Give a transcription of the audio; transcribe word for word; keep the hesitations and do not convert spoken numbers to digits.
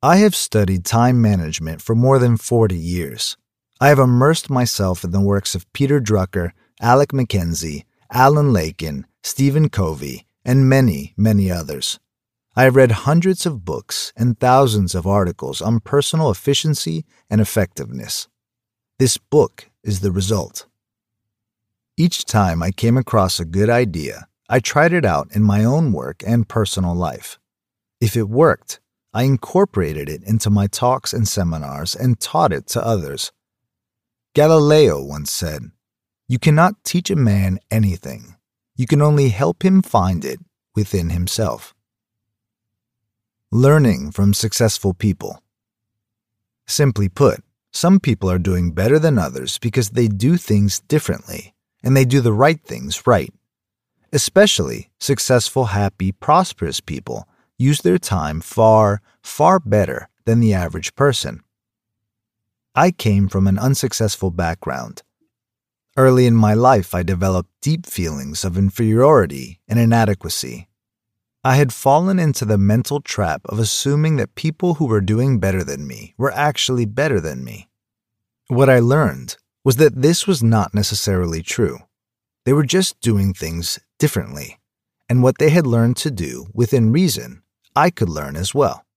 I have studied time management for more than forty years. I have immersed myself in the works of Peter Drucker, Alec McKenzie, Alan Lakin, Stephen Covey, and many, many others. I have read hundreds of books and thousands of articles on personal efficiency and effectiveness. This book is the result. Each time I came across a good idea, I tried it out in my own work and personal life. If it worked, I incorporated it into my talks and seminars and taught it to others. Galileo once said, "You cannot teach a man anything. You can only help him find it within himself." Learning from successful people. Simply put, some people are doing better than others because they do things differently, and they do the right things right. Especially successful, happy, prosperous people use their time far, far better than the average person. I came from an unsuccessful background. Early in my life, I developed deep feelings of inferiority and inadequacy. I had fallen into the mental trap of assuming that people who were doing better than me were actually better than me. What I learned was that this was not necessarily true. They were just doing things differently, and what they had learned to do within reason, I could learn as well.